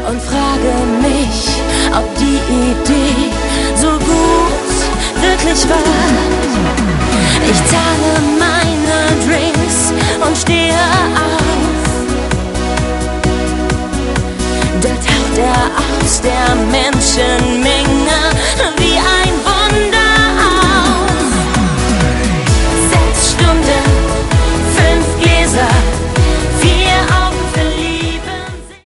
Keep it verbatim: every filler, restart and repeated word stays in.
und frage mich, ob die Idee so gut wirklich war. Ich zahle meine Drinks und stehe auf.